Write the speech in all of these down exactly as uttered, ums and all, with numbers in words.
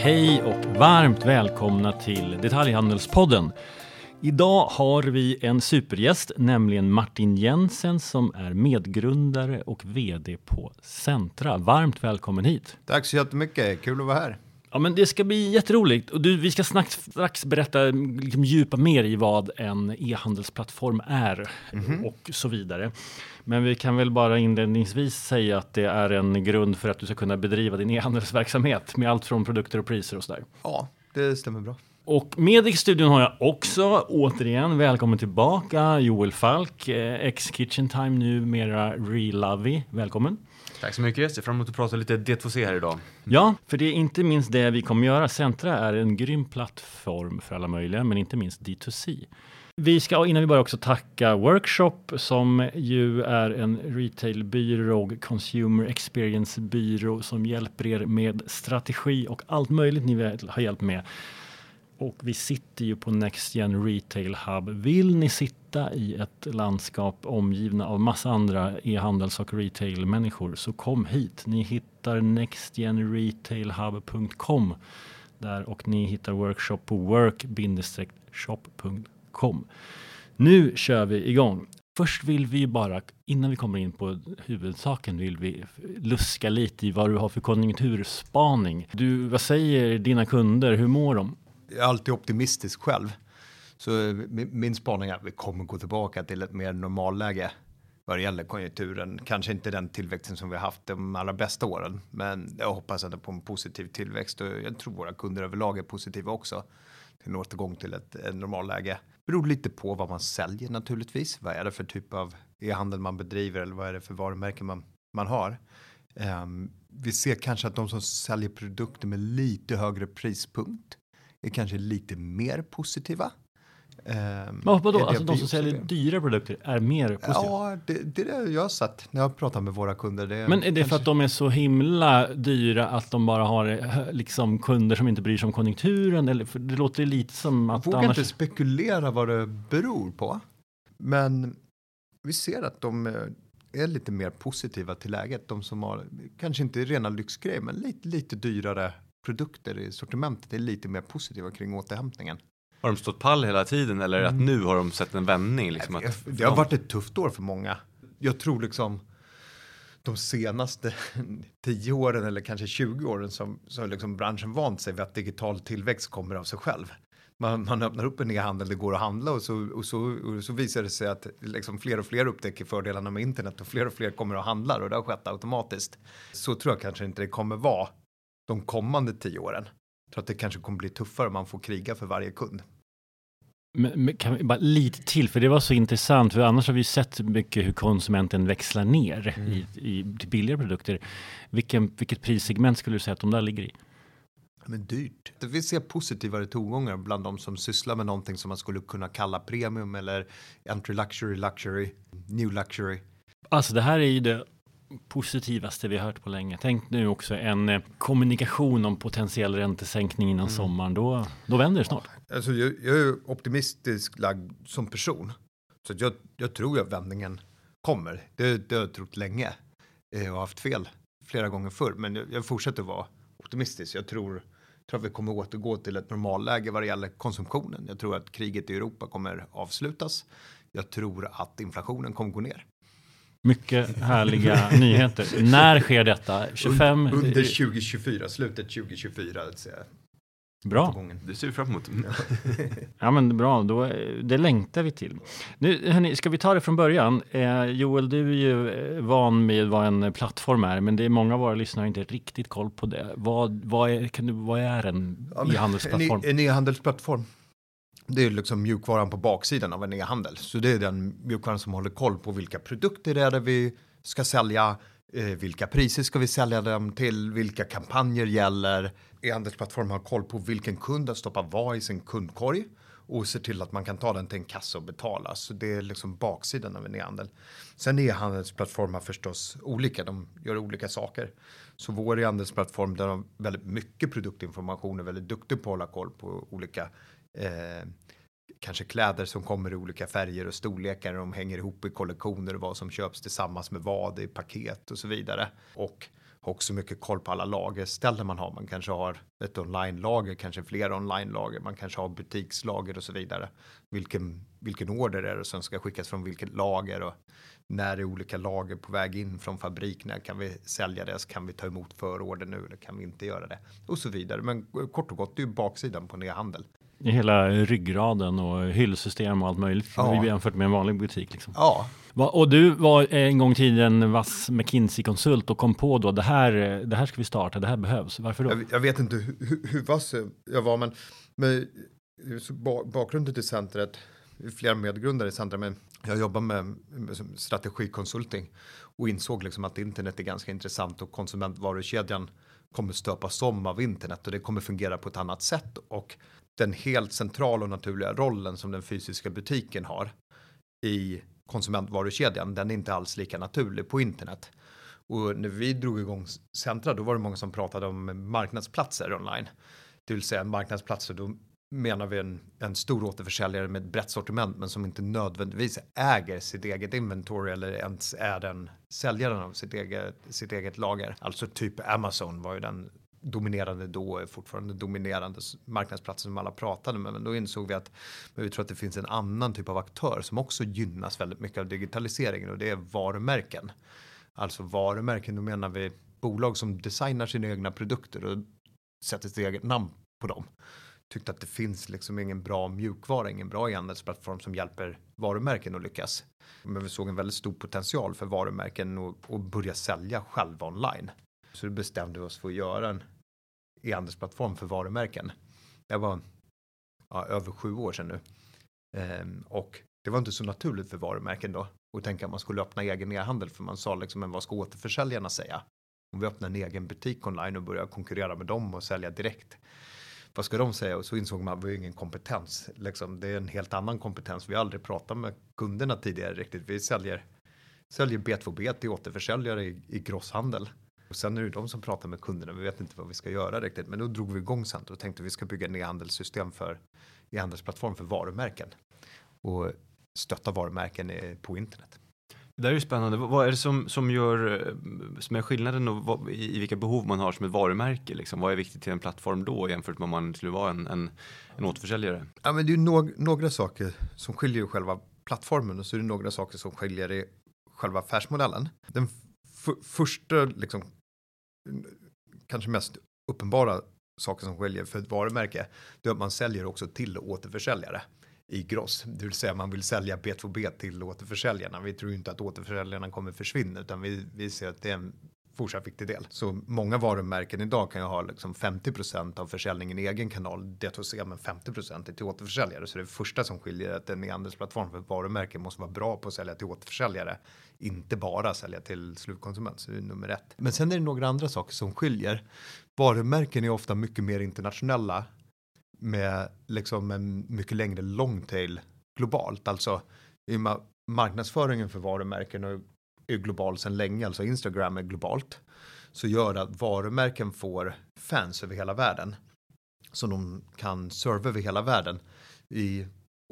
Hej och varmt välkomna till Detaljhandelspodden. Idag har vi en supergäst, nämligen Martin Jensen som är medgrundare och vd på Centra. Varmt välkommen hit. Tack så jättemycket, kul att vara här. Ja, men det ska bli jätteroligt. Och du, vi ska snart, strax berätta, liksom, djupa mer i vad en e-handelsplattform är mm-hmm. och så vidare. Men vi kan väl bara inledningsvis säga att det är en grund för att du ska kunna bedriva din e-handelsverksamhet med allt från produkter och priser och sådär. Ja, det stämmer bra. Och med i studion har jag också, återigen, välkommen tillbaka, Joel Falk, ex-Kitchen Time, numera Relovy. Välkommen. Tack så mycket. Jag ser fram emot att prata lite D två C här idag. Ja, för det är inte minst det vi kommer göra. Centra är en grym plattform för alla möjliga, men inte minst D två C. Vi ska innan vi börjar också tacka Workshop som ju är en retailbyrå och consumer experience-byrå som hjälper er med strategi och allt möjligt ni har hjälpt med. Och vi sitter ju på Next Gen Retail Hub. Vill ni sitta i ett landskap omgivna av massa andra e-handels- och retail-människor så kom hit. Ni hittar next gen retail hub punkt com där och ni hittar workshop på work dash shop punkt com. Nu kör vi igång. Först vill vi bara, innan vi kommer in på huvudsaken, vill vi luska lite i vad du har för konjunkturspaning. Du, vad säger dina kunder? Hur mår de? Jag är alltid optimistisk själv. Så min spaning är att vi kommer gå tillbaka till ett mer normalläge vad det gäller konjunkturen. Kanske inte den tillväxten som vi har haft de allra bästa åren. Men jag hoppas att på en positiv tillväxt. Och jag tror våra kunder överlag är positiva också. Till en återgång till ett, ett normalläge. Det beror lite på vad man säljer naturligtvis. Vad är det för typ av e-handel man bedriver eller vad är det för varumärken man, man har. Um, vi ser kanske att de som säljer produkter med lite högre prispunkt är kanske lite mer positiva. Men vadå? Alltså de som säljer dyra produkter är mer positiva? Ja, det, det är det jag har sett när jag pratar med våra kunder. Det är Men är det kanske... för att de är så himla dyra att de bara har liksom kunder som inte bryr sig om konjunkturen? Eller, för det låter lite som att... Jag vågar annars... inte spekulera vad det beror på. Men vi ser att de är lite mer positiva till läget. De som har, kanske inte rena lyxgrejer, men lite, lite dyrare produkter i sortimentet är lite mer positiva kring återhämtningen. Har de stått pall hela tiden eller mm. att nu har de sett en vändning? Liksom att det har varit ett tufft år för många. Jag tror liksom de senaste tio åren eller kanske tjugo åren som, som liksom branschen vant sig vid att digital tillväxt kommer av sig själv. Man, man öppnar upp en e-handel, det går att handla och så, och så, och så visar det sig att liksom fler och fler upptäcker fördelarna med internet och fler och fler kommer att handla och det har skett automatiskt. Så tror jag kanske inte det kommer vara de kommande tio åren. Jag tror att det kanske kommer bli tuffare om man får kriga för varje kund. Men, men kan vi bara lite till, för det var så intressant, för annars har vi sett mycket hur konsumenten växlar ner mm. i, i till billigare produkter. Vilken, vilket prissegment skulle du säga att de där ligger i? Men dyrt. Vi ser positivare tongångar bland de som sysslar med någonting som man skulle kunna kalla premium eller entry luxury, luxury, new luxury. Alltså det här är ju det positivaste vi har hört på länge. Tänk nu också en eh, kommunikation om potentiell räntesänkning innan mm. sommaren. Då, då vänder det snart. Alltså jag, jag är optimistisk lagd som person. Så jag, jag tror att vändningen kommer. Det, det har jag trott länge. Jag har haft fel flera gånger förr. Men jag, jag fortsätter vara optimistisk. Jag tror, tror att vi kommer återgå till ett normalläge vad det gäller konsumtionen. Jag tror att kriget i Europa kommer avslutas. Jag tror att inflationen kommer gå ner. Mycket härliga nyheter. När sker detta? tjugofem Under tjugo tjugofyra, slutet tjugo tjugofyra. Alltså. Bra. Det ser vi fram emot. Ja, men bra. Då, det längtar vi till. Nu, hörni, ska vi ta det från början? Eh, Joel, du är ju van med vad en plattform är, men det är många av våra lyssnare inte riktigt koll på det. Vad, vad, är, kan du, vad är en ja, e-handelsplattform? En, en e-handelsplattform. Det är liksom mjukvaran på baksidan av en e-handel. Så det är den mjukvaran som håller koll på vilka produkter det är det vi ska sälja, eh, vilka priser ska vi sälja dem till, vilka kampanjer gäller. E-handelsplattformen har koll på vilken kund att stoppa vad i sin kundkorg och ser till att man kan ta den till en kassa och betala. Så det är liksom baksidan av en e-handel. Sen är e-handelsplattformar förstås olika, de gör olika saker. Så vår e-handelsplattform där har väldigt mycket produktinformation är väldigt duktig på att hålla koll på olika Eh, kanske kläder som kommer i olika färger och storlekar, de hänger ihop i kollektioner och vad som köps tillsammans med vad i paket och så vidare. Och har också mycket koll på alla lagerställen man har. Man kanske har ett online-lager, kanske flera online-lager. Man kanske har butikslager och så vidare. Vilken, vilken order är det som ska skickas från vilket lager och när är olika lager på väg in från fabrik? När kan vi sälja det? Kan vi ta emot förorder nu eller kan vi inte göra det? Och så vidare. Men kort och gott, det är ju baksidan på en e-handel. I hela ryggraden och hyllsystem och allt möjligt Ja. jämfört med en vanlig butik. Liksom. Ja. Va, och du var en gång i tiden vass McKinsey-konsult och kom på då det här, det här ska vi starta, det här behövs. Varför då? Jag, jag vet inte hur, hur, hur vass jag var, men med, så bakgrunden till centret, flera medgrundare i centret, men jag jobbar med, med strategikonsulting och insåg liksom att internet är ganska intressant och konsumentvarukedjan kommer stöpas om av internet och det kommer fungera på ett annat sätt och den helt centrala och naturliga rollen som den fysiska butiken har i konsumentvarukedjan, den är inte alls lika naturlig på internet. Och när vi drog igång Centra, då var det många som pratade om marknadsplatser online. Det vill säga marknadsplatser, då menar vi en, en stor återförsäljare med ett brett sortiment men som inte nödvändigtvis äger sitt eget inventory eller ens är den säljaren av sitt eget, sitt eget lager. Alltså typ Amazon var ju den dominerande då, fortfarande dominerande marknadsplatsen som alla pratade med. Men då insåg vi att men vi tror att det finns en annan typ av aktör som också gynnas väldigt mycket av digitaliseringen och det är varumärken. Alltså varumärken, då menar vi bolag som designar sina egna produkter och sätter sitt eget namn på dem. Tyckte att det finns liksom ingen bra mjukvara, ingen bra e-handelsplattform som hjälper varumärken att lyckas. Men vi såg en väldigt stor potential för varumärken att, att börja sälja själva online. Så då bestämde vi oss för att göra en e-handelsplattform för varumärken. Jag var ja, över sju år sedan nu. Ehm, och det var inte så naturligt för varumärken då att tänka att man skulle öppna egen e-handel, för man sa liksom, men vad ska återförsäljarna säga? Om vi öppnar en egen butik online och börjar konkurrera med dem och sälja direkt. Vad ska de säga? Och så insåg man att vi har ingen kompetens. Liksom, det är en helt annan kompetens. Vi har aldrig pratat med kunderna tidigare riktigt. Vi säljer, säljer B två B till återförsäljare i, i grosshandel. Och sen är det de som pratar med kunderna. Vi vet inte vad vi ska göra riktigt. Men då drog vi igång sen och tänkte att vi ska bygga en e-handelssystem för e-handelsplattform för varumärken. Och stötta varumärken på internet. Det där är ju spännande. Vad är det som, som gör som är skillnaden och vad, i, i vilka behov man har som ett varumärke? Liksom? Vad är viktigt till en plattform då jämfört med om man skulle vara en, en, en återförsäljare? Ja, men det är någ- några saker som skiljer själva plattformen och så är det några saker som skiljer i själva affärsmodellen. Den f- första, liksom, kanske mest uppenbara saken som skiljer för ett varumärke, det är att man säljer också till återförsäljare i gross. Det vill säga man vill sälja B två B till återförsäljarna. Vi tror inte att återförsäljarna kommer försvinna, utan vi, vi ser att det är en fortsatt viktig del. Så många varumärken idag kan ju ha liksom femtio procent av försäljningen i egen kanal, D två C, men femtio procent är till återförsäljare. Så det första som skiljer är att en e-handelsplattform för varumärken måste vara bra på att sälja till återförsäljare, inte bara sälja till slutkonsument. Så det är nummer ett. Men sen är det några andra saker som skiljer. Varumärken är ofta mycket mer internationella med liksom en mycket längre long tail globalt. Alltså i ma- marknadsföringen för varumärken är global sedan länge, alltså Instagram är globalt, så gör att varumärken får fans över hela världen så de kan serva över hela världen i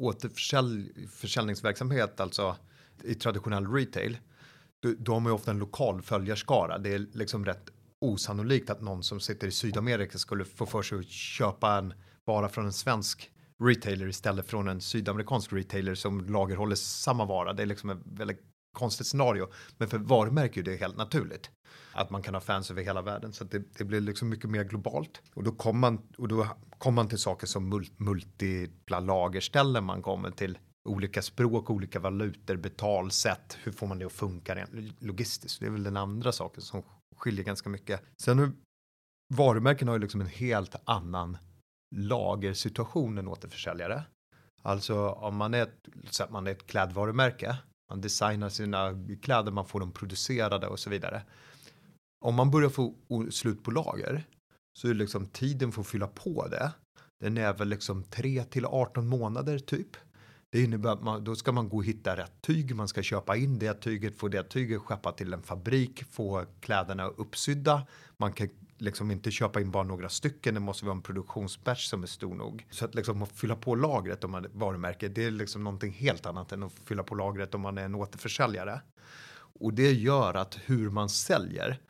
återförsäljningsverksamhet, alltså i traditionell retail. Då, då har man ju ofta en lokal följarskara. Det är liksom rätt osannolikt att någon som sitter i Sydamerika skulle få för sig att köpa en vara från en svensk retailer istället från en sydamerikansk retailer som lagerhåller samma vara. Det är liksom ett väldigt konstigt scenario. Men för varumärke är det helt naturligt att man kan ha fans över hela världen. Så att det, det blir liksom mycket mer globalt. Och då kommer man, och då kommer man till saker som mul- multipla lagerställen. Man kommer till olika språk, olika valutor, betalsätt. Hur får man det att funka rent logistiskt? Det är väl den andra saken som skiljer ganska mycket. Sen nu, varumärken har ju liksom en helt annan lagersituation än återförsäljare. Alltså om man är ett, så att man är ett klädvarumärke, man designar sina kläder, man får dem producerade och så vidare. Om man börjar få slut på lager så är liksom tiden för att fylla på det, den är väl liksom tre till arton månader typ. Det innebär att man, då ska man gå och hitta rätt tyg, man ska köpa in det tyget, få det tyget skeppat till en fabrik, få kläderna uppsydda, man kan liksom inte köpa in bara några stycken, det måste vara en produktionsbatch som är stor nog. Så att liksom att fylla på lagret om man är varumärke, det är liksom någonting helt annat än att fylla på lagret om man är en återförsäljare. Och det gör att hur man säljer,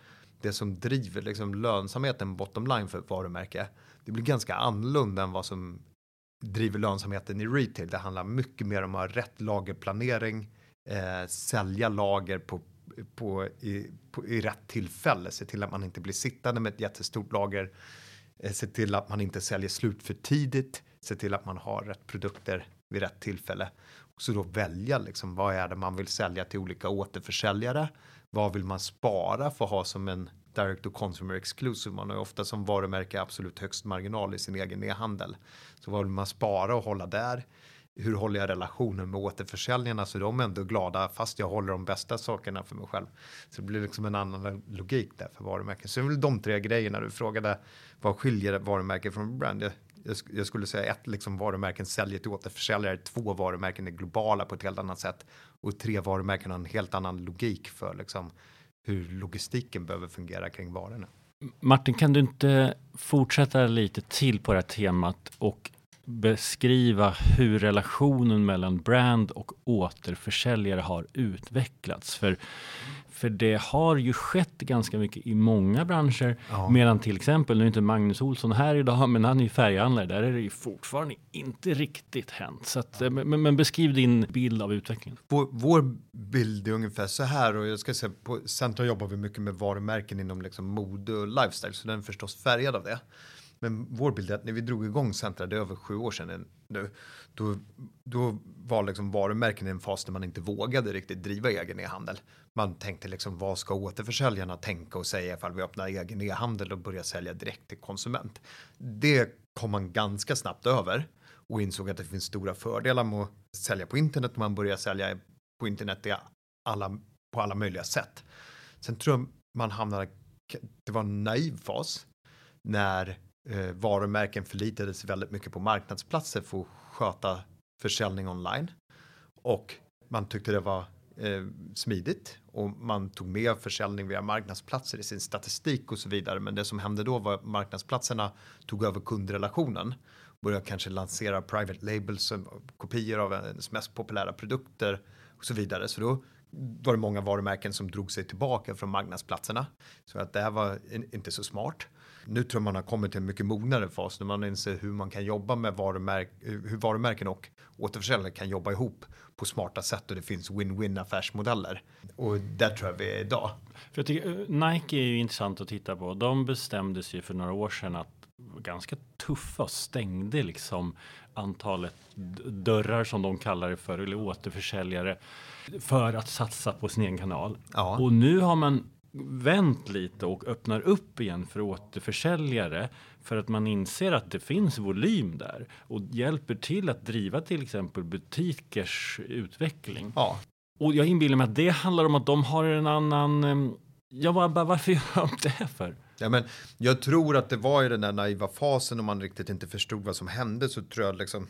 det som driver liksom lönsamheten bottom line för ett varumärke, det blir ganska annorlunda än vad som driver lönsamheten i retail. Det handlar mycket mer om att ha rätt lagerplanering, eh, sälja lager på, på, i, på, i rätt tillfälle, se till att man inte blir sittande med ett jättestort lager, eh, se till att man inte säljer slut för tidigt, se till att man har rätt produkter vid rätt tillfälle. Och så då välja liksom, vad är det man vill sälja till olika återförsäljare, vad vill man spara för att ha som en direct to consumer exclusive. Man har ju ofta som varumärke absolut högst marginal i sin egen e-handel. Så vad vill man spara och hålla där? Hur håller jag relationen med återförsäljarna så de är ändå glada fast jag håller de bästa sakerna för mig själv. Så det blir liksom en annan logik där för varumärken. Så det är väl de tre grejerna du frågade. Vad skiljer varumärken från brand? Jag, jag skulle säga ett, liksom varumärken säljer till återförsäljare. Två, varumärken är globala på ett helt annat sätt. Och tre, varumärken har en helt annan logik för liksom hur logistiken behöver fungera kring varorna. Martin, kan du inte fortsätta lite till på det här temat och beskriva hur relationen mellan brand och återförsäljare har utvecklats? För, för det har ju skett ganska mycket i många branscher, ja. Medan till exempel, nu är inte Magnus Olsson här idag, men han är ju färghandlare, där är det ju fortfarande inte riktigt hänt. Så att, men, men beskriv din bild av utvecklingen. Vår, vår bild är ungefär så här, och jag ska säga på Centra jobbar vi mycket med varumärken inom liksom mode och lifestyle, så den är förstås färgad av det. Men vår bild är att när vi drog igång Centra, det är över sju år sedan nu, då, då var liksom varumärken i en fas där man inte vågade riktigt driva egen e-handel. Man tänkte liksom, vad ska återförsäljarna tänka och säga ifall vi öppnar egen e-handel och börjar sälja direkt till konsument? Det kom man ganska snabbt över och insåg att det finns stora fördelar med att sälja på internet. Man börjar sälja på internet i alla, på alla möjliga sätt. Sen tror jag man hamnade, det var en naiv fas när Eh, varumärken förlitade sig väldigt mycket på marknadsplatser för att sköta försäljning online. Och man tyckte det var eh, smidigt och man tog med försäljning via marknadsplatser i sin statistik och så vidare. Men det som hände då var att marknadsplatserna tog över kundrelationen. Började kanske lansera private labels, kopior av ens mest populära produkter och så vidare. Så då var det många varumärken som drog sig tillbaka från marknadsplatserna. Så att det här var inte så smart. Nu tror man har kommit till en mycket mognare fas när man inser hur man kan jobba med varumärken, hur varumärken och återförsäljare kan jobba ihop på smarta sätt, och det finns win-win affärsmodeller. Och där tror jag vi är idag. För jag tycker, Nike är ju intressant att titta på. De bestämde sig för några år sedan att ganska tuffa och stängde liksom antalet dörrar som de kallar det för, eller återförsäljare, för att satsa på sin egen kanal. Ja. Och nu har man vänt lite och öppnar upp igen för återförsäljare för att man inser att det finns volym där och hjälper till att driva till exempel butikers utveckling. Ja. Och jag inbillar mig att det handlar om att de har en annan... Jag bara, bara varför gör de det för? Ja, men jag tror att det var i den där naiva fasen och man riktigt inte förstod vad som hände, så tror jag liksom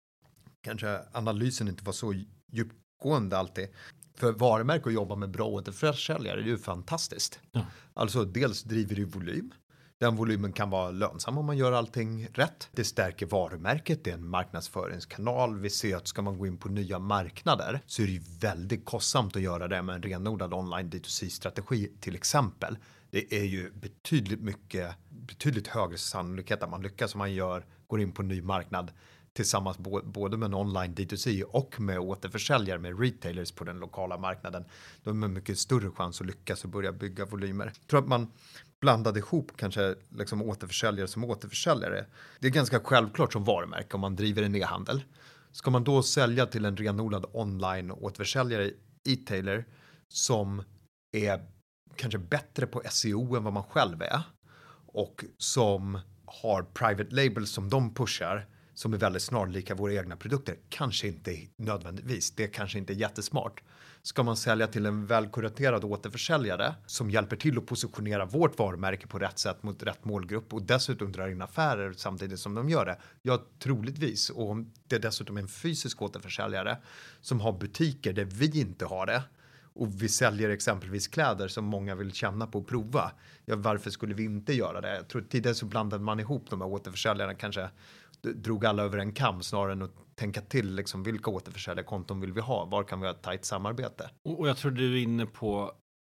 kanske analysen inte var så djupgående alltid. För varumärke att jobba med bra återförsäljare är ju fantastiskt. Ja. Alltså dels driver det volym. Den volymen kan vara lönsam om man gör allting rätt. Det stärker varumärket, det är en marknadsföringskanal. Vi ser att ska man gå in på nya marknader så är det ju väldigt kostsamt att göra det med en renodlad online D två C-strategi till exempel. Det är ju betydligt mycket, betydligt högre sannolikhet att man lyckas om man gör, går in på en ny marknad tillsammans både med en online D två C och med återförsäljare, med retailers på den lokala marknaden. Då är det mycket större chans att lyckas och börja bygga volymer. Jag tror att man blandade ihop kanske liksom återförsäljare som återförsäljare. Det är ganska självklart som varumärke om man driver en e-handel. Ska man då sälja till en renodlad online återförsäljare, e-tailer, som är kanske bättre på S E O än vad man själv är och som har private labels som de pushar, som är väldigt snarlika våra egna produkter, kanske inte nödvändigtvis. Det kanske inte är jättesmart. Ska man sälja till en välkuraterad återförsäljare som hjälper till att positionera vårt varumärke på rätt sätt mot rätt målgrupp och dessutom drar in affärer samtidigt som de gör det? Ja, troligtvis. Och om det dessutom är en fysisk återförsäljare som har butiker där vi inte har det och vi säljer exempelvis kläder som många vill känna på och prova. Ja, varför skulle vi inte göra det? Jag tror tidigare så blandade man ihop de här återförsäljarna, kanske drog alla över en kam snarare än att tänka till liksom, vilka återförsäljarkonton vill vi ha? Var kan vi ha ett tajt samarbete? Och jag tror du är inne på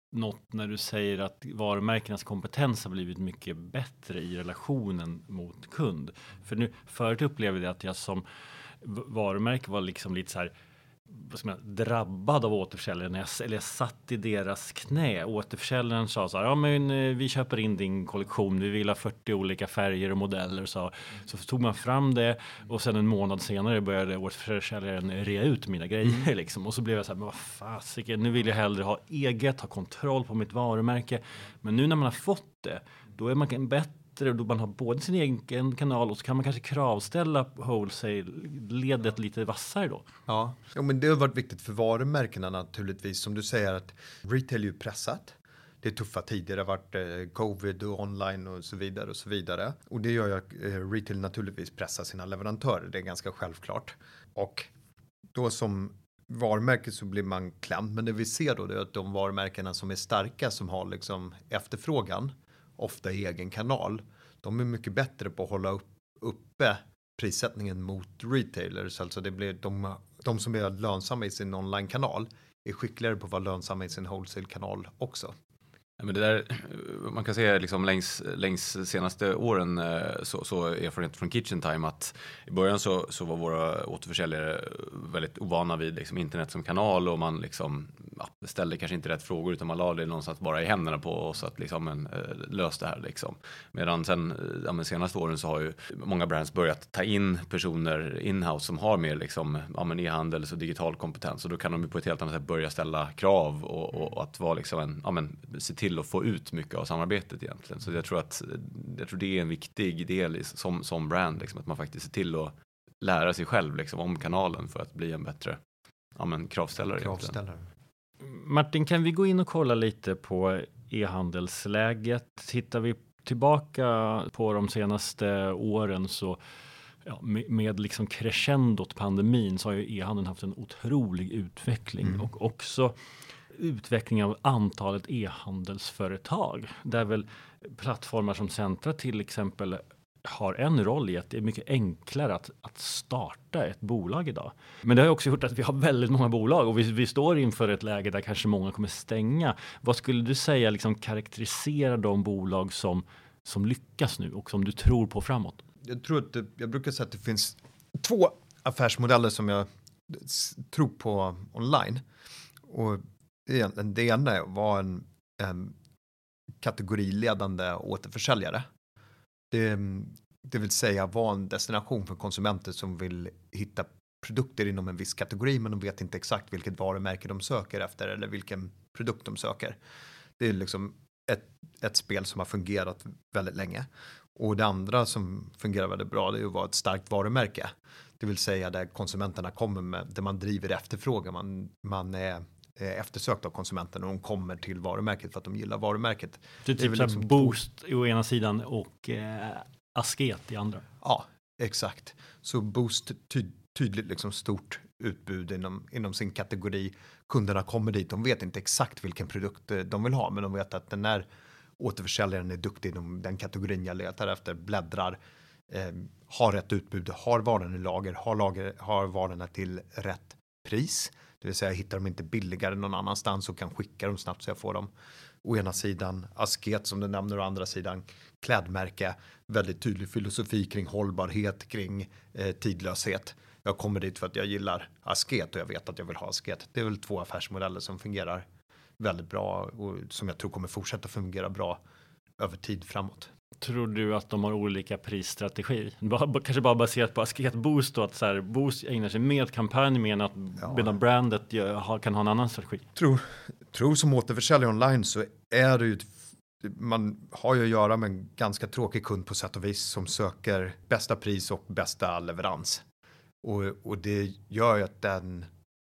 något när du säger att varumärkenas kompetens har blivit mycket bättre i relationen mot kund? För nu, förut upplevde jag att jag som varumärke var liksom lite så här, vad ska man, drabbad av återförsäljaren. Jag, eller jag satt i deras knä. Återförsäljaren sa så här, ja men vi köper in din kollektion, vi vill ha fyrtio olika färger och modeller. Så, så tog man fram det och sen en månad senare började återförsäljaren rea ut mina grejer. Mm. Liksom. Och så blev jag så här, men vad fasiken, nu vill jag hellre ha eget, ha kontroll på mitt varumärke. Men nu när man har fått det, då är man en bättre, då man har både sin egen kanal och så kan man kanske kravställa wholesale-ledet lite vassare då. Ja, ja men det har varit viktigt för varumärkena naturligtvis. Som du säger att retail är ju pressat. Det är tuffa tider, det har varit eh, covid och online och så vidare och så vidare. Och det gör ju att eh, retail naturligtvis pressar sina leverantörer, det är ganska självklart. Och då som varumärke så blir man klämd. Men det vi ser då är att de varumärkena som är starka, som har liksom efterfrågan, ofta i egen kanal, de är mycket bättre på att hålla upp, uppe prissättningen mot retailers. Alltså det blir de, de som är lönsamma i sin online-kanal är skickligare på att vara lönsamma i sin wholesale-kanal också. Ja, men det där, man kan säga liksom längs, längs senaste åren så, så erfarenhet från Kitchen Time att i början så, så var våra återförsäljare väldigt ovana vid liksom internet som kanal och man liksom, ja, ställde kanske inte rätt frågor utan man la det någonstans bara i händerna på oss att liksom en, lös det här liksom. Medan sen ja, men senaste åren så har ju många brands börjat ta in personer in-house som har mer liksom, ja, men e-handels och digital kompetens och då kan de ju på ett helt annat sätt börja ställa krav och, och, och att vara liksom en, ja, men, se till till att få ut mycket av samarbetet egentligen. Så jag tror att jag tror det är en viktig del i, som, som brand, liksom, att man faktiskt ser till att lära sig själv liksom, om kanalen för att bli en bättre ja, men, kravställare. kravställare. Martin, kan vi gå in och kolla lite på e-handelsläget? Tittar vi tillbaka på de senaste åren så ja, med, med liksom crescendot pandemin så har ju e-handeln haft en otrolig utveckling mm. och också utveckling av antalet e-handelsföretag. Där väl plattformar som Centra till exempel har en roll i att det är mycket enklare att, att starta ett bolag idag. Men det har också gjort att vi har väldigt många bolag och vi, vi står inför ett läge där kanske många kommer stänga. Vad skulle du säga liksom karaktäriserar de bolag som, som lyckas nu och som du tror på framåt? Jag tror att det, jag brukar säga att det finns två affärsmodeller som jag tror på online. Och det ena var en, en kategoriledande återförsäljare. Det, det vill säga var en destination för konsumenter som vill hitta produkter inom en viss kategori men de vet inte exakt vilket varumärke de söker efter eller vilken produkt de söker. Det är liksom ett, ett spel som har fungerat väldigt länge. Och det andra som fungerar väldigt bra det är att vara ett starkt varumärke. Det vill säga där konsumenterna kommer med, där man driver efterfrågan. Man, man är eftersökt av konsumenten och de kommer till varumärket för att de gillar varumärket. Det är typ det är liksom Boost två... å ena sidan och eh, Asket i andra. Ja, exakt. Så Boost ty- tydligt liksom stort utbud inom, inom sin kategori. Kunderna kommer dit, de vet inte exakt vilken produkt de vill ha men de vet att den här återförsäljaren är duktig inom den kategorin jag letar efter, bläddrar, eh, har rätt utbud, har varan i lager, har, lager, har varorna till rätt pris. Det vill säga hittar de inte billigare någon annanstans och kan skicka dem snabbt så jag får dem. Å ena sidan Asket som du nämner och å andra sidan klädmärke. Väldigt tydlig filosofi kring hållbarhet, kring eh, tidlöshet. Jag kommer dit för att jag gillar Asket och jag vet att jag vill ha Asket. Det är väl två affärsmodeller som fungerar väldigt bra och som jag tror kommer fortsätta fungera bra över tid framåt. Tror du att de har olika prisstrategi? Bara, kanske bara baserat på Asket Boost då, att så här, Boost ägnar sig mer åt kampanj men att ja. brandet gör, kan ha en annan strategi? Tror, tror som återförsäljare online så är det ju man har ju att göra med en ganska tråkig kund på sätt och vis som söker bästa pris och bästa leverans. Och, och det gör ju att den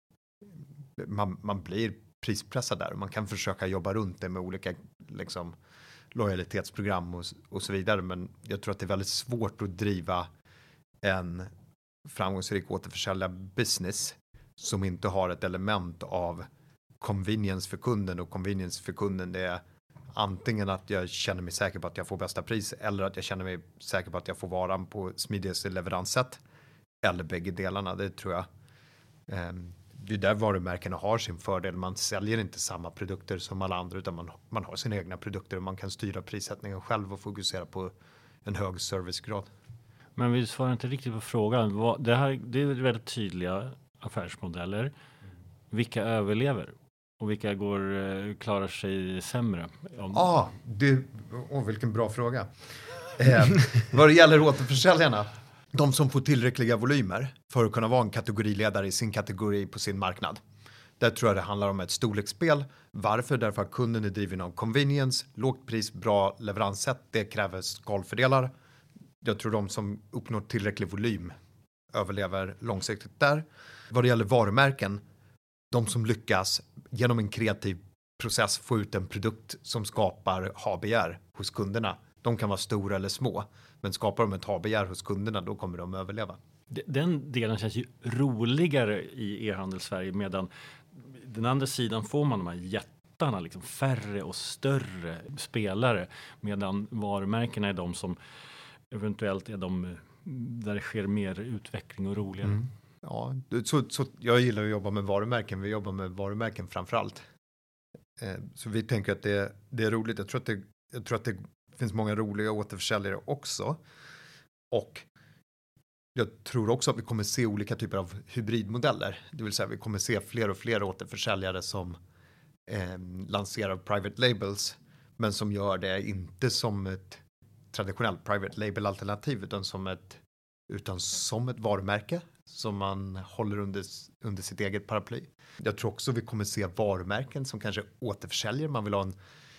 man, man blir prispressad där och man kan försöka jobba runt det med olika liksom lojalitetsprogram och, och så vidare. Men jag tror att det är väldigt svårt att driva en framgångsrik återförsäljarbusiness som inte har ett element av convenience för kunden. Och convenience för kunden det är antingen att jag känner mig säker på att jag får bästa pris eller att jag känner mig säker på att jag får varan på smidigaste leveranssätt. Eller bägge delarna, det tror jag. det är där varumärkena har sin fördel. Man säljer inte samma produkter som alla andra utan man, man har sina egna produkter och man kan styra prissättningen själv och fokusera på en hög servicegrad. Men vi svarar inte riktigt på frågan. Det här det är väldigt tydliga affärsmodeller. Mm. Vilka överlever? Och vilka går, klarar sig sämre? Ja, ah, det, oh, vilken bra fråga. Eh, vad det gäller återförsäljarna, de som får tillräckliga volymer för att kunna vara en kategoriledare i sin kategori på sin marknad. Där tror jag det handlar om ett storleksspel. Varför? Därför att kunden är driven av convenience, lågt pris, bra leveranssätt. Det kräver skalfördelar. Jag tror de som uppnår tillräcklig volym överlever långsiktigt där. Vad det gäller varumärken, de som lyckas genom en kreativ process få ut en produkt som skapar ha-begär hos kunderna. De kan vara stora eller små, men skapar de ett ha-begär hos kunderna, då kommer de överleva. Den delen känns ju roligare i e-handel-Sverige, medan den andra sidan får man de här jättarna, liksom färre och större spelare, medan varumärkena är de som eventuellt är de där det sker mer utveckling och roligare. Mm. Ja, så, så jag gillar att jobba med varumärken. Vi jobbar med varumärken framförallt. Eh, så vi tänker att det, det är roligt. Jag tror att det, jag tror att det finns många roliga återförsäljare också. Och jag tror också att vi kommer se olika typer av hybridmodeller. Det vill säga vi kommer se fler och fler återförsäljare som eh, lanserar private labels. Men som gör det inte som ett traditionellt private label-alternativ utan som ett, utan som ett varumärke som man håller under, under sitt eget paraply. Jag tror också vi kommer se varumärken som kanske återförsäljer. Man vill ha en,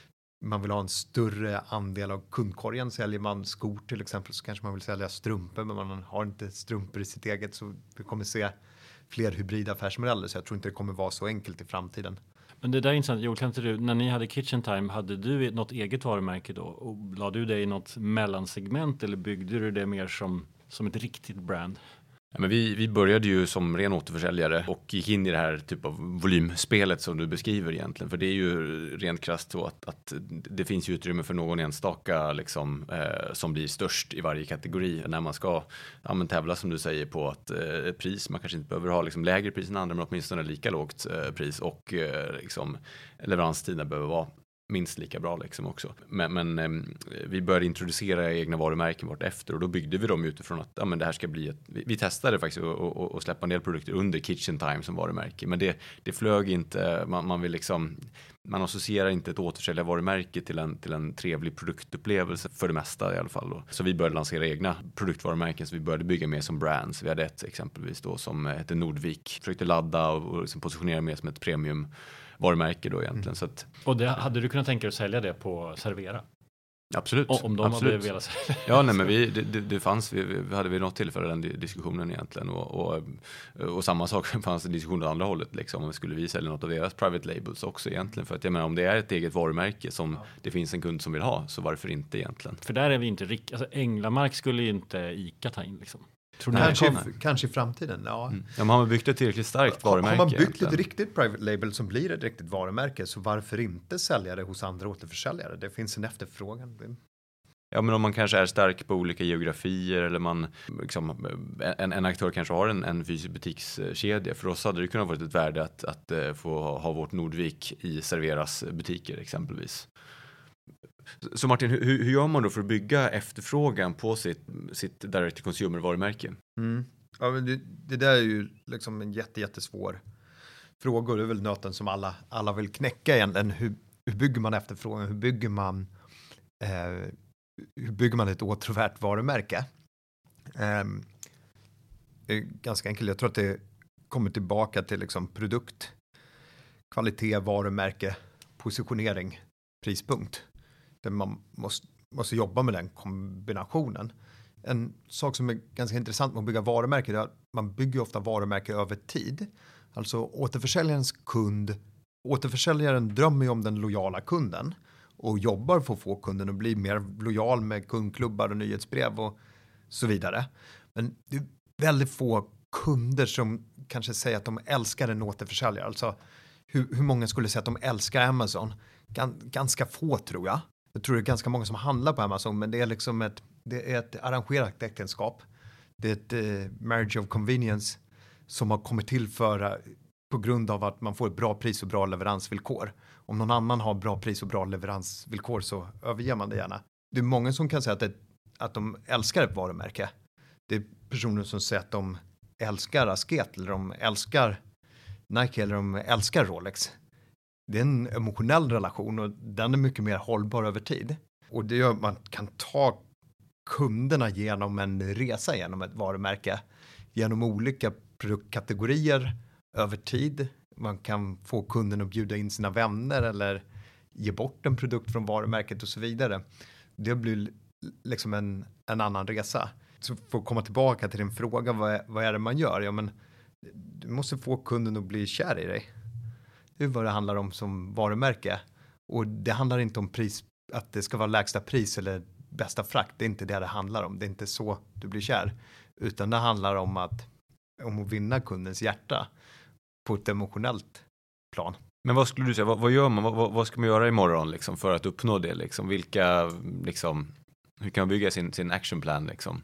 man vill ha en större andel av kundkorgen. Säljer man skor till exempel så kanske man vill sälja strumpor, men man har inte strumpor i sitt eget, så vi kommer se fler hybrida affärsmodeller. Så jag tror inte det kommer vara så enkelt i framtiden. Men det där är intressant. Joel, kan inte du, när ni hade Kitchen Time, hade du något eget varumärke då? Och lade du det i något mellansegment eller byggde du det mer som, som ett riktigt brand? Ja, men vi, vi började ju som ren återförsäljare och gick in i det här typ av volymspelet som du beskriver egentligen. För det är ju rent krasst så att, att det finns ju utrymme för någon enstaka liksom, eh, som blir störst i varje kategori. När man ska ja, men tävla som du säger på att eh, pris, man kanske inte behöver ha liksom, lägre pris än andra men åtminstone lika lågt eh, pris. Och eh, liksom, leveranstiden behöver vara minst lika bra liksom också. Men, men eh, vi började introducera egna varumärken vart efter och då byggde vi dem utifrån att ja, men det här ska bli ett... Vi, vi testade faktiskt att släppa en del produkter under Kitchen Time som varumärke. Men det, det flög inte. Man, man vill liksom... Man associerar inte ett återförsäljarvarumärke till en, till en trevlig produktupplevelse för det mesta i alla fall. Då. Så vi började lansera egna produktvarumärken så vi började bygga mer som brands. Vi hade ett exempelvis då som hette Nordvik. Försökte ladda och, och liksom positionera mer som ett premium varumärke då egentligen. Mm. Så att, och det, hade du kunnat tänka dig att sälja det på Servera? Absolut. Och om de absolut. hade velat sälja. Ja, nej, men vi, det, det, det fanns, vi, vi hade vid något tillfälle den diskussionen egentligen. Och, och, och samma sak fanns det diskussion åt andra hållet. Liksom, skulle vi sälja något av deras private labels också egentligen? För att jag menar, om det är ett eget varumärke som ja. det finns en kund som vill ha, så varför inte egentligen? För där är vi inte riktigt, alltså Änglamark skulle ju inte ICA ta in liksom. Kanske, kanske i framtiden, ja. Mm. Ja, man har byggt ett tillräckligt starkt varumärke. Har man byggt egentligen. ett riktigt private label som blir ett riktigt varumärke, så varför inte sälja det hos andra återförsäljare? Det finns en efterfrågan. Ja, men om man kanske är stark på olika geografier eller man, liksom, en, en aktör kanske har en, en fysisk butikskedja. För oss hade det kunnat vara ett värde att, att få ha, ha vårt Nordvik i Serveras butiker exempelvis. Så Martin, hur, hur gör man då för att bygga efterfrågan på sitt, sitt direct-to-consumer-varumärke? Mm. Ja, men det, det där är ju liksom en jätte, jättesvår fråga. Det är väl nöten som alla, alla vill knäcka egentligen. Hur, hur bygger man efterfrågan? Hur bygger man, eh, hur bygger man ett åtråvärt varumärke? Eh, det är ganska enkelt. Jag tror att det kommer tillbaka till liksom produkt, kvalitet, varumärke, positionering, prispunkt. Där man måste, måste jobba med den kombinationen. En sak som är ganska intressant med att bygga varumärken är att man bygger ofta varumärke över tid. Alltså återförsäljarens kund, återförsäljaren drömmer ju om den lojala kunden och jobbar för att få kunden att bli mer lojal med kundklubbar och nyhetsbrev och så vidare. Men det är väldigt få kunder som kanske säger att de älskar en återförsäljare. Alltså hur, hur många skulle säga att de älskar Amazon? Gan, ganska få tror jag. Jag tror det är ganska många som handlar på Amazon, men det är liksom ett, det är ett arrangerat äktenskap. Det är ett eh, marriage of convenience som har kommit till för, på grund av att man får ett bra pris och bra leveransvillkor. Om någon annan har bra pris och bra leveransvillkor så överger man det gärna. Det är många som kan säga att, det, att de älskar ett varumärke. Det är personer som säger att de älskar Asket eller de älskar Nike eller de älskar Rolex. Det är en emotionell relation och den är mycket mer hållbar över tid. Och det gör att man kan ta kunderna genom en resa genom ett varumärke. Genom olika produktkategorier över tid. Man kan få kunden att bjuda in sina vänner eller ge bort en produkt från varumärket och så vidare. Det blir liksom en, en annan resa. Så för att komma tillbaka till din fråga, vad är, vad är det man gör? Ja, men du måste få kunden att bli kär i dig. Det är vad det handlar om som varumärke. Och det handlar inte om pris, att det ska vara lägsta pris eller bästa frakt. Det är inte det det handlar om. Det är inte så du blir kär. Utan det handlar om att, om att vinna kundens hjärta på ett emotionellt plan. Men vad skulle du säga, vad, vad gör man, vad, vad ska man göra imorgon liksom, för att uppnå det? Liksom? Vilka, liksom, hur kan man bygga sin, sin actionplan? Liksom?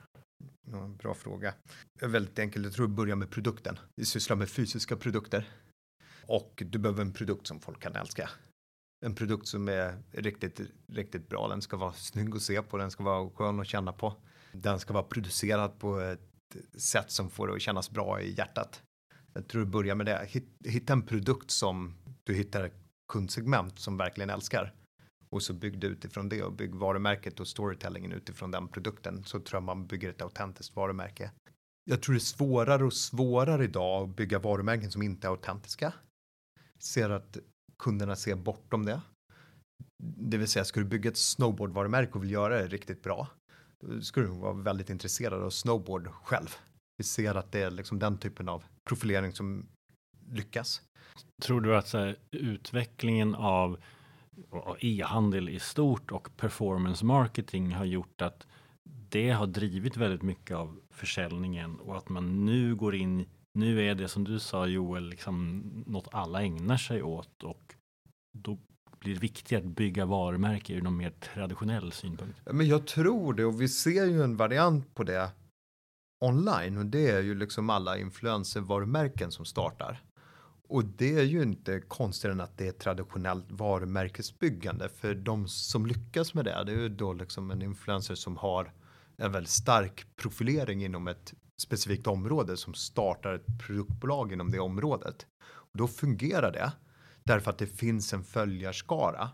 Ja, bra fråga. Det är väldigt enkelt, jag tror att börja med produkten. Vi sysslar med fysiska produkter. Och du behöver en produkt som folk kan älska. En produkt som är riktigt, riktigt bra. Den ska vara snygg att se på, den ska vara skön att känna på. Den ska vara producerad på ett sätt som får det att kännas bra i hjärtat. Jag tror du börjar med det. Hitta en produkt som du hittar ett kundsegment som verkligen älskar. Och så bygg det utifrån det och bygg varumärket och storytellingen utifrån den produkten. Så tror jag man bygger ett autentiskt varumärke. Jag tror det är svårare och svårare idag att bygga varumärken som inte är autentiska. Ser att kunderna ser bortom det. Det vill säga, ska du bygga ett snowboardvarumärke och vill göra det riktigt bra, då ska du vara väldigt intresserad av snowboard själv. Vi ser att det är liksom den typen av profilering som lyckas. Tror du att så här, utvecklingen av e-handel i stort och performance marketing har gjort att det har drivit väldigt mycket av försäljningen och att man nu går in, nu är det som du sa Joel, liksom något alla ägnar sig åt och då blir det viktigt att bygga varumärken ur någon mer traditionell synpunkt? Men jag tror det, och vi ser ju en variant på det online, och det är ju liksom alla influencervarumärken som startar. Och det är ju inte konstigt än att det är traditionellt varumärkesbyggande, för de som lyckas med det, det är ju då liksom en influencer som har en väldigt stark profilering inom ett specifikt område som startar ett produktbolag inom det området. Och då fungerar det därför att det finns en följarskara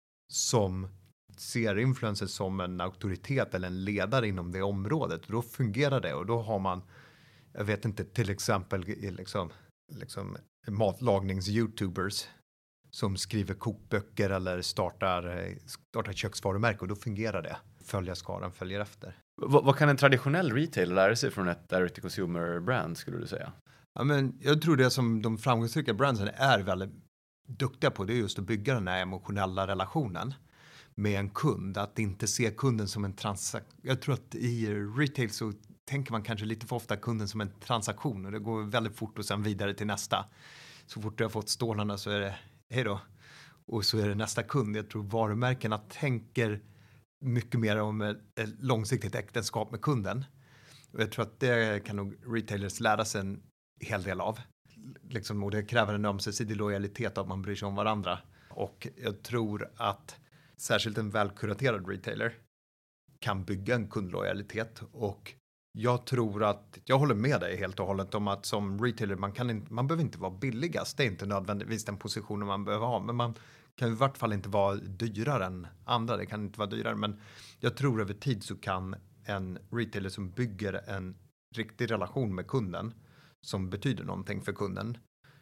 som ser influencers som en auktoritet eller en ledare inom det området. Och då fungerar det, och då har man, jag vet inte, till exempel liksom, liksom matlagnings-youtubers som skriver kokböcker eller startar, startar köksvarumärke, och då fungerar det. Följarskaran följer efter. Vad, vad kan en traditionell retailer lära sig från ett direct-to-consumer-brand, skulle du säga? Ja, men jag tror det som de framgångsrika brandsen är väldigt duktiga på, det är just att bygga den här emotionella relationen med en kund. Att inte se kunden som en transaktion. Jag tror att i retail så tänker man kanske lite för ofta kunden som en transaktion, och det går väldigt fort och sen vidare till nästa. Så fort du har fått stålarna så är det hej då. Och så är det nästa kund. Jag tror varumärkena tänker mycket mer om ett långsiktigt äktenskap med kunden. Och jag tror att det kan nog retailers lära sig en hel del av. Liksom, och det kräver en ömsesidig lojalitet att man bryr sig om varandra. Och jag tror att särskilt en välkuraterad retailer kan bygga en kundlojalitet. Och jag tror att, jag håller med dig helt och hållet om att som retailer, man, kan inte, man behöver inte vara billigast. Det är inte nödvändigtvis den positionen man behöver ha. Men man kan i vart fall inte vara dyrare än andra. Det kan inte vara dyrare. Men jag tror över tid så kan en retailer som bygger en riktig relation med kunden, som betyder någonting för kunden,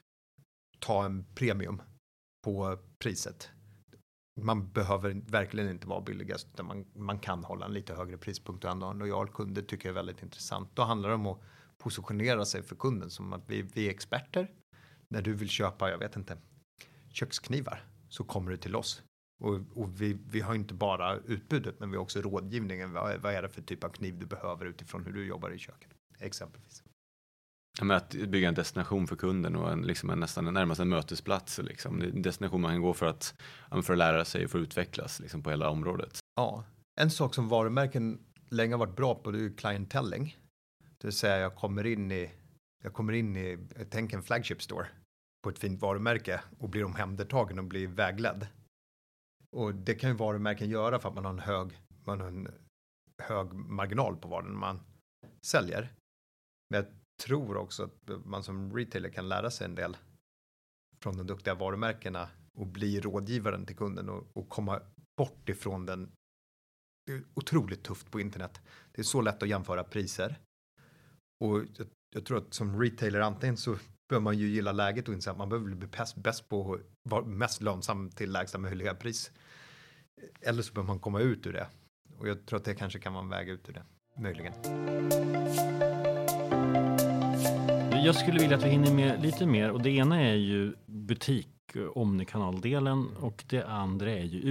ta en premium på priset. Man behöver verkligen inte vara billigast, utan man, man kan hålla en lite högre prispunkt och ändå en lojal kund. Det tycker jag är väldigt intressant. Då handlar det om att positionera sig för kunden som att vi, vi är experter. När du vill köpa, jag vet inte, köksknivar, så kommer du till oss. Och, och vi, vi har inte bara utbudet, men vi har också rådgivningen. Vad, vad är det för typ av kniv du behöver utifrån hur du jobbar i köket, exempelvis. Ja, men att bygga en destination för kunden och en, liksom en, nästan närmast en mötesplats. Liksom. En destination man kan gå för att, för att lära sig och för att utvecklas liksom, på hela området. Ja, en sak som varumärken länge har varit bra på, det är ju clientelling. Det vill säga jag kommer in i jag kommer in i, tänk en flagship store på ett fint varumärke och blir omhändertagen och blir vägledd. Och det kan ju varumärken göra för att man har en hög, man har en hög marginal på vad man säljer. Men jag tror också att man som retailer kan lära sig en del från de duktiga varumärkena och bli rådgivaren till kunden och, och komma bort ifrån den. Det är otroligt tufft på internet. Det är så lätt att jämföra priser. Och jag, jag tror att som retailer antingen så behöver man ju gilla läget och inse att man behöver bli bäst, bäst på att vara mest lönsam till lägsta möjliga pris. Eller så behöver man komma ut ur det. Och jag tror att det kanske kan vara en väg ut ur det. Möjligen. Jag skulle vilja att vi hinner med lite mer. Och det ena är ju butik, omnikanaldelen, och det andra är ju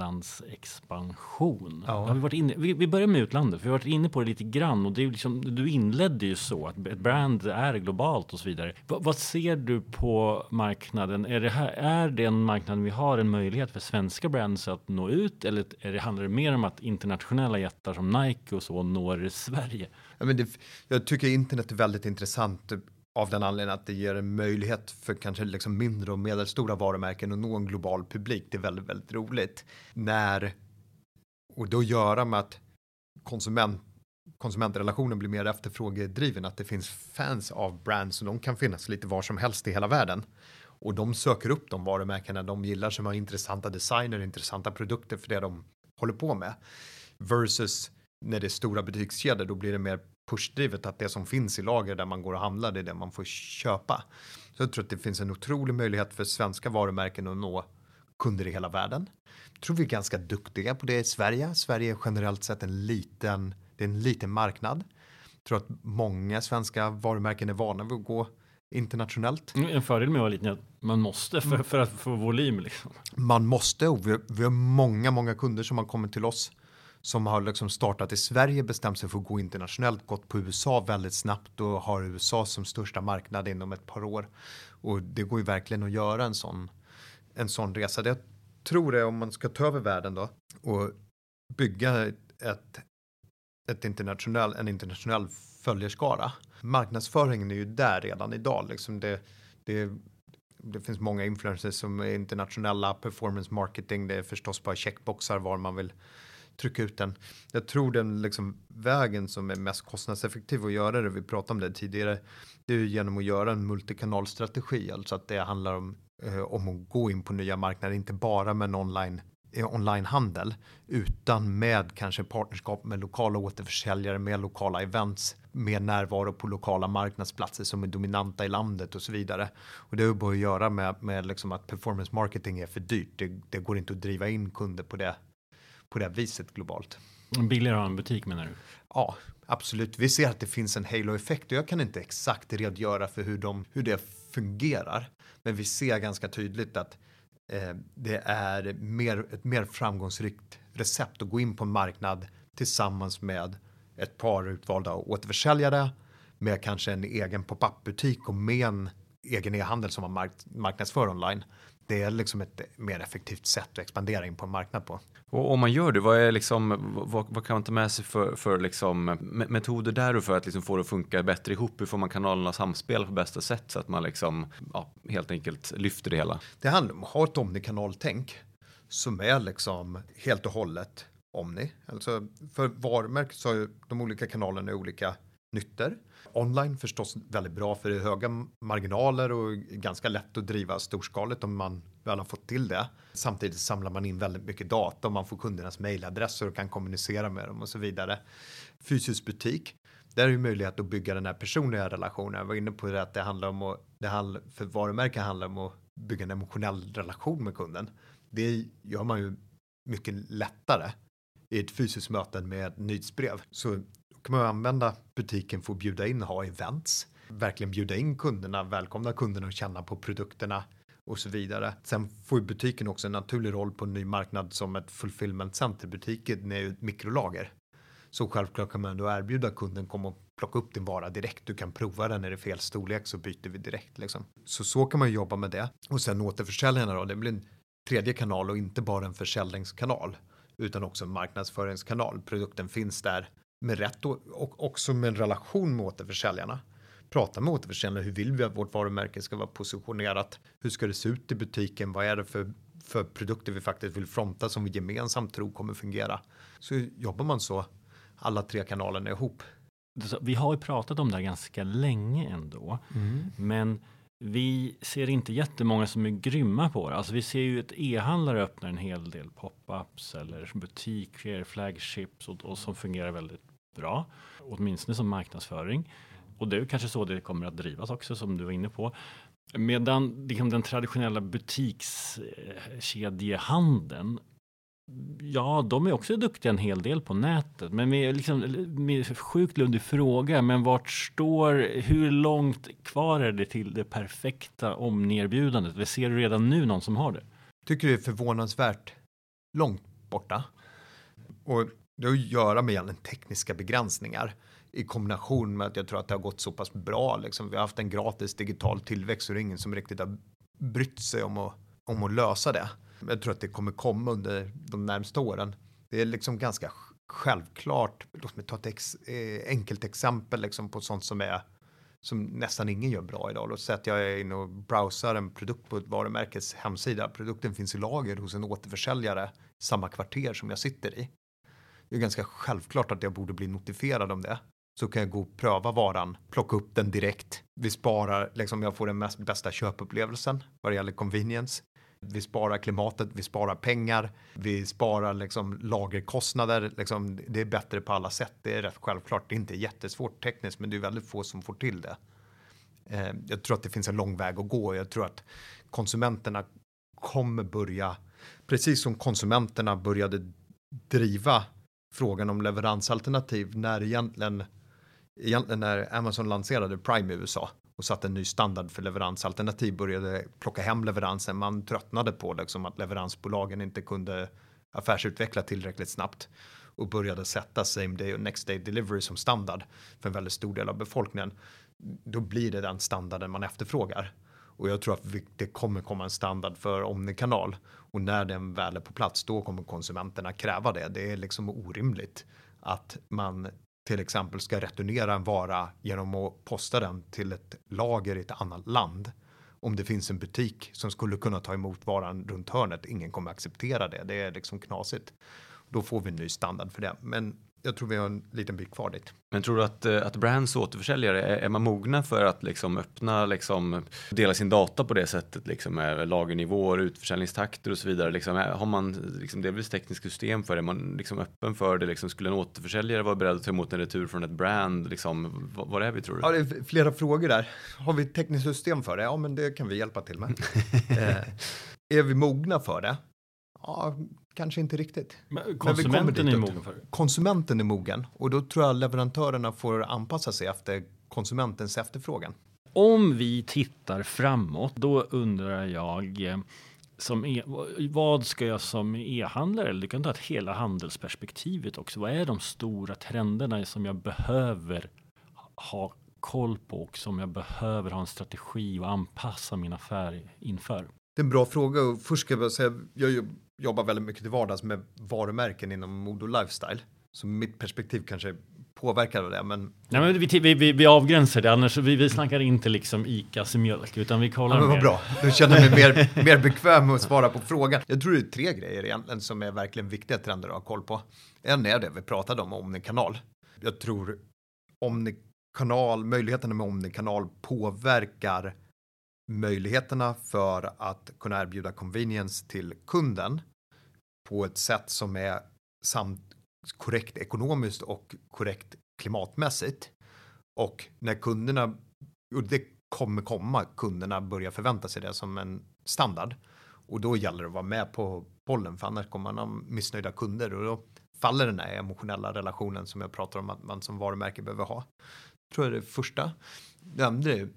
utlandsexpansion. Ja. Har vi, varit inne, vi, vi börjar med utlandet, för vi har varit inne på det lite grann. Och det är liksom, du inledde ju så att ett brand är globalt och så vidare. Va, vad ser du på marknaden? Är det, här, är det en marknad vi har en möjlighet för svenska brands att nå ut? Eller är det, handlar det mer om att internationella jättar som Nike och så når Sverige? Ja, men det, jag tycker internet är väldigt intressant av den anledningen att det ger en möjlighet för kanske liksom mindre och medelstora varumärken att nå en global publik. Det är väldigt, väldigt roligt. När, och då göra med att konsument, konsumentrelationen blir mer efterfrågedriven, att det finns fans av brands och de kan finnas lite var som helst i hela världen. Och de söker upp de varumärkena de gillar som har intressanta designer, intressanta produkter för det de håller på med. Versus när det är stora butikskedjor, då blir det mer pushdrivet att det som finns i lager där man går och handlar, det är det man får köpa. Så jag tror att det finns en otrolig möjlighet för svenska varumärken att nå kunder i hela världen. Jag tror vi är ganska duktiga på det i Sverige. Sverige är generellt sett en liten, det är en liten marknad. Jag tror att många svenska varumärken är vana vid att gå internationellt. En fördel med att vara liten är att man måste för, för att få volym. Liksom. Man måste, och vi, vi har många, många kunder som har kommit till oss som har liksom startat i Sverige, bestämt sig för att gå internationellt, gått på U S A väldigt snabbt och har U S A som största marknad inom ett par år. Och det går ju verkligen att göra en sån, en sån resa. Det jag tror är om man ska ta över världen då och bygga ett, ett internationell, en internationell följerskara. Marknadsföringen är ju där redan idag. Liksom det, det, det finns många influencers som är internationella, performance marketing, det är förstås bara checkboxar var man vill trycka ut den. Jag tror den liksom vägen som är mest kostnadseffektiv att göra det, vi pratade om det tidigare, det är genom att göra en multikanalstrategi, alltså att det handlar om, eh, om att gå in på nya marknader, inte bara med en online, eh, onlinehandel, utan med kanske partnerskap med lokala återförsäljare, med lokala events, med närvaro på lokala marknadsplatser som är dominanta i landet och så vidare. Och det har bara att göra med, med liksom att performance marketing är för dyrt. Det, det går inte att driva in kunder på det på det viset globalt. Billigare att ha en butik menar du? Ja, absolut. Vi ser att det finns en halo-effekt och jag kan inte exakt redogöra för hur, de, hur det fungerar. Men vi ser ganska tydligt att eh, det är mer, ett mer framgångsrikt recept att gå in på en marknad tillsammans med ett par utvalda återförsäljare, med kanske en egen pop-up-butik och med en egen e-handel som man mark- marknadsför online. Det är liksom ett mer effektivt sätt att expandera in på en marknad på. Och om man gör det, vad, är liksom, vad, vad kan man ta med sig för, för liksom metoder där och för att liksom få det att funka bättre ihop? Hur får man kanalerna samspela på bästa sätt så att man liksom, ja, helt enkelt lyfter det hela? Det handlar om att ha ett omnikanaltänk som är liksom helt och hållet omni. Alltså för varumärket så har ju de olika kanalerna olika nyttor. Online förstås väldigt bra för det är höga marginaler och ganska lätt att driva storskaligt om man väl har fått till det. Samtidigt samlar man in väldigt mycket data och man får kundernas mejladresser och kan kommunicera med dem och så vidare. Fysisk butik, där är ju möjlighet att bygga den här personliga relationen. Jag var inne på det att det handlar om att, det handlar, för varumärken handlar om att bygga en emotionell relation med kunden. Det gör man ju mycket lättare i ett fysiskt möte med ett nyhetsbrev. Så kan man använda butiken för att bjuda in och ha events. Verkligen bjuda in kunderna, välkomna kunderna och känna på produkterna och så vidare. Sen får ju butiken också en naturlig roll på en ny marknad som ett fulfillment center. Butiken är ju ett mikrolager. Så självklart kan man då erbjuda kunden komma och plocka upp din vara direkt. Du kan prova den, är det fel storlek så byter vi direkt. Liksom. Så så kan man jobba med det. Och sen återförsäljarna då, det blir en tredje kanal och inte bara en försäljningskanal utan också en marknadsföringskanal. Produkten finns där med rätt och, och också med en relation med återförsäljarna. prata med återförsäljare. Hur vill vi att vårt varumärke ska vara positionerat? Hur ska det se ut i butiken? Vad är det för, för produkter vi faktiskt vill fronta som vi gemensamt tror kommer fungera? Så jobbar man så, alla tre kanalerna ihop. Vi har ju pratat om det här ganska länge ändå. Mm. Men vi ser inte jättemånga som är grymma på det. Alltså vi ser ju ett e-handlare öppna en hel del pop-ups eller butiker, flagships och, och som fungerar väldigt bra. Åtminstone som marknadsföring. Och det är kanske så det kommer att drivas också, som du var inne på. Medan liksom, den traditionella butikskedjehandeln, ja, de är också duktiga en hel del på nätet. Men med, liksom, med sjukt lundig fråga, men vart står, hur långt kvar är det till det perfekta omnerbjudandet? Vi ser redan nu någon som har det. Tycker det är förvånansvärt långt borta. Och det har att göra med egentligen tekniska begränsningar i kombination med att jag tror att det har gått så pass bra. Liksom. Vi har haft en gratis digital tillväxt och det är ingen som riktigt har brytt sig om att, om att lösa det. Jag tror att det kommer komma under de närmaste åren. Det är liksom ganska självklart. Låt mig ta ett ex, eh, enkelt exempel liksom på sånt som är som nästan ingen gör bra idag. Låt säga att jag är inne och browsar en produkt på ett varumärkes hemsida. Produkten finns i lager hos en återförsäljare samma kvarter som jag sitter i. Det är ganska självklart att jag borde bli notifierad om det. Så kan jag gå och pröva varan, plocka upp den direkt. Vi sparar, liksom jag får den mest bästa köpupplevelsen vad det gäller convenience. Vi sparar klimatet, vi sparar pengar, vi sparar liksom lagerkostnader. Liksom, det är bättre på alla sätt, det är rätt självklart. Det är inte jättesvårt tekniskt, men det är väldigt få som får till det. Eh, jag tror att det finns en lång väg att gå. Jag tror att konsumenterna kommer börja, precis som konsumenterna började driva frågan om leveransalternativ när egentligen, egentligen när Amazon lanserade Prime i U S A och satte en ny standard för leveransalternativ, började plocka hem leveransen. Man tröttnade på liksom att leveransbolagen inte kunde affärsutveckla tillräckligt snabbt och började sätta same day och next day delivery som standard för en väldigt stor del av befolkningen. Då blir det den standarden man efterfrågar. Och jag tror att det kommer komma en standard för omnikanal. Och när den väl är på plats, då kommer konsumenterna kräva det. Det är liksom orimligt att man till exempel ska returnera en vara genom att posta den till ett lager i ett annat land. Om det finns en butik som skulle kunna ta emot varan runt hörnet, ingen kommer acceptera det. Det är liksom knasigt. Då får vi en ny standard för det. Men jag tror vi har en liten bit kvar dit. Men tror du att, att brands återförsäljare, är, är man mogna för att liksom öppna, liksom, dela sin data på det sättet, liksom, med lagernivåer, utförsäljningstakter och så vidare? Liksom, har man liksom, delvis tekniskt system för det? Är man liksom öppen för det? Liksom, skulle en återförsäljare vara beredd att ta emot en retur från ett brand? Liksom, vad, vad är vi, tror du? Ja, det är flera frågor där. Har vi ett tekniskt system för det? Ja, men det kan vi hjälpa till med. eh, är vi mogna för det? Ja, kanske inte riktigt. Men konsumenten är mogen för det. Konsumenten är mogen och då tror jag leverantörerna får anpassa sig efter konsumentens efterfrågan. Om vi tittar framåt, då undrar jag som e, vad ska jag som e-handlare, eller du kan ta ett hela handelsperspektivet också. Vad är de stora trenderna som jag behöver ha koll på och som jag behöver ha en strategi och anpassa min affär inför? Det är en bra fråga och först ska jag säga, jag jobbar väldigt mycket till vardags med varumärken inom mode och lifestyle. Så mitt perspektiv kanske påverkar det. Men... Nej, men vi, vi, vi avgränsar det, annars vi, vi snackar inte liksom Icas mjölk, utan vi kollar ja, men vad mer. Bra, du känner mig mer, mer bekväm med att svara på frågan. Jag tror det är tre grejer egentligen som är verkligen viktiga trender att ha koll på. En är det vi pratade om, omnikanal. Jag tror omnikanal, möjligheterna med omnikanal påverkar möjligheterna för att kunna erbjuda convenience till kunden på ett sätt som är samt korrekt ekonomiskt och korrekt klimatmässigt. Och när kunderna, och det kommer komma, kunderna börjar förvänta sig det som en standard. Och då gäller det att vara med på bollen, för annars kommer man ha missnöjda kunder och då faller den här emotionella relationen som jag pratar om att man som varumärke behöver ha. Jag tror jag det första. Det andra är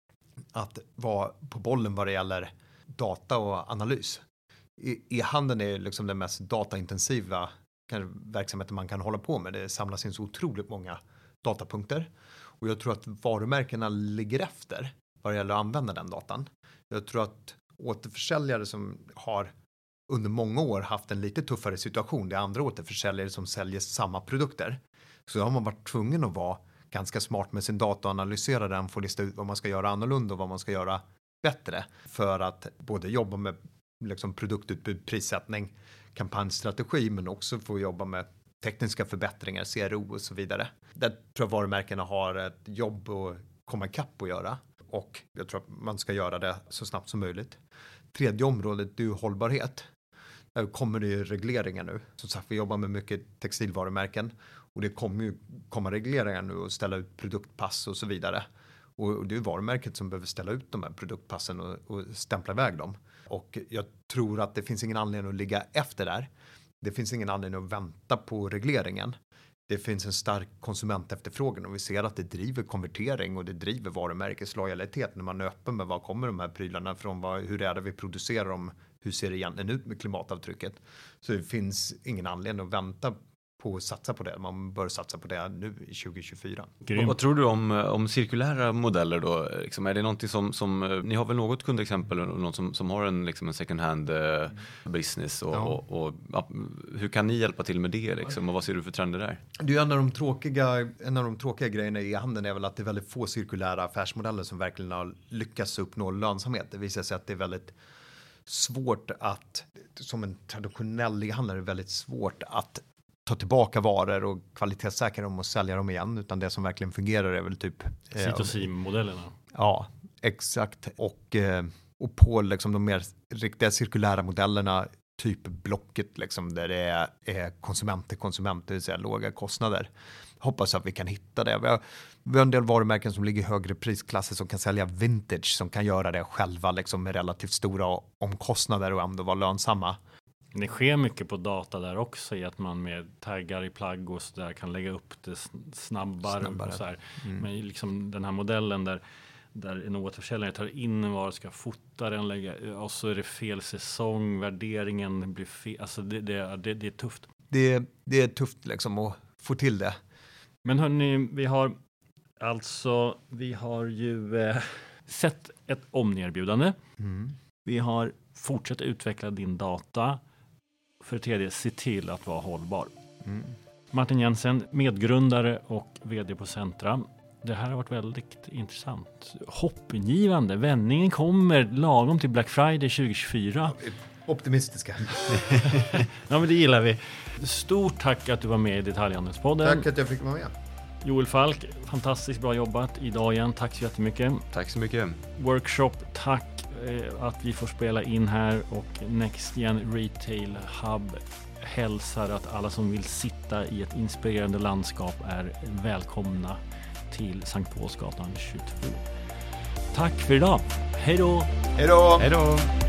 att vara på bollen vad det gäller data och analys. E-handeln är liksom den mest dataintensiva verksamheten man kan hålla på med. Det samlas in så otroligt många datapunkter. Och jag tror att varumärkena ligger efter vad det gäller att använda den datan. Jag tror att återförsäljare som har under många år haft en lite tuffare situation, det är andra återförsäljare som säljer samma produkter. Så har man varit tvungen att vara ganska smart med sin data och analysera den, få lista ut vad man ska göra annorlunda och vad man ska göra bättre för att både jobba med liksom produktutbud, prissättning, kampanjstrategi, men också få jobba med tekniska förbättringar, C R O och så vidare. Där tror jag varumärkena har ett jobb att komma ikapp och göra, och jag tror att man ska göra det så snabbt som möjligt. Tredje området är ju hållbarhet. Där kommer det ju regleringar nu. Som sagt, vi jobbar med mycket textilvarumärken och det kommer ju komma regleringar nu och ställa ut produktpass och så vidare. Och det är varumärket som behöver ställa ut de här produktpassen och, och stämpla iväg dem. Och jag tror att det finns ingen anledning att ligga efter där. Det finns ingen anledning att vänta på regleringen. Det finns en stark konsumentefterfrågan och vi ser att det driver konvertering och det driver varumärkeslojalitet när man är öppen med var kommer de här prylarna från, vad, hur är det vi producerar dem, hur ser det egentligen ut med klimatavtrycket. Så det finns ingen anledning att vänta på att satsa på det. Man bör satsa på det nu i tjugo tjugofyra. Vad, vad tror du om, om cirkulära modeller då? Liksom, är det någonting som, som, ni har väl något kundexempel, någon som, som har en, liksom en second hand eh, business och, ja. och, och ja, hur kan ni hjälpa till med det liksom, och vad ser du för trender där? Det är en av de tråkiga, en av de tråkiga grejerna i handeln är väl att det är väldigt få cirkulära affärsmodeller som verkligen har lyckats uppnå lönsamhet. Det visar sig att det är väldigt svårt att, som en traditionell e-handlare, är det väldigt svårt att ta tillbaka varor och kvalitetssäkra dem och sälja dem igen, utan det som verkligen fungerar är väl typ C to C-modellerna. Ja, exakt. Och, och på liksom de mer riktiga cirkulära modellerna, typ Blocket, liksom, där det är, är konsument till konsument, det vill säga låga kostnader. Hoppas att vi kan hitta det. Vi har, vi har en del varumärken som ligger i högre prisklasser som kan sälja vintage, som kan göra det själva liksom, med relativt stora omkostnader och ändå vara lönsamma. Det sker mycket på data där också, i att man med taggar i plagg och så där kan lägga upp det snabbare. snabbare. Och så här. Mm. Men liksom den här modellen där, där en återförsäljare tar in en vara, ska fota den, lägga, och så är det fel säsong, värderingen blir fel. Alltså det, det, det, det är tufft. Det, det är tufft liksom att få till det. Men hörni, vi har alltså, vi har ju eh, sett ett omnerbjudande. Mm. Vi har fortsatt utveckla din data. För det tredje, se till att vara hållbar. Mm. Martin Jensen, medgrundare och vd på Centra. Det här har varit väldigt intressant. Hoppingivande. Vändningen kommer lagom till Black Friday tjugo tjugofyra. Optimistiska. Ja, men det gillar vi. Stort tack att du var med i Detaljhandelspodden. Tack att jag fick vara med. Joel Falk, fantastiskt bra jobbat idag igen. Tack så jättemycket. Tack så mycket. Workshop, tack att vi får spela in här, och Next Gen Retail Hub hälsar att alla som vill sitta i ett inspirerande landskap är välkomna till Sankt Paulsgatan tjugotvå. Tack för idag. Hej då! Hej då! Hej då!